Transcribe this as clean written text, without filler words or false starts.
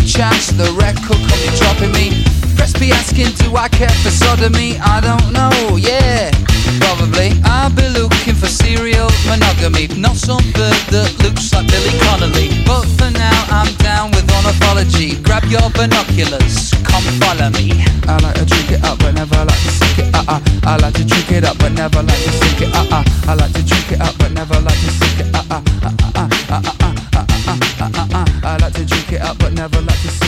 chance the record could be dropping me. Press be asking, do I care for sodomy? I don't know, yeah, probably. I'll be looking for serial monogamy, not some bird that looks like Billy Connolly. But for now I'm down with ornithology. Grab your binoculars, come follow me. I like to drink it up but never like to sink it, I like to drink it up but never like to sink it, I like to drink it up but never like to sink it, I like to drink it up but never like to sink it.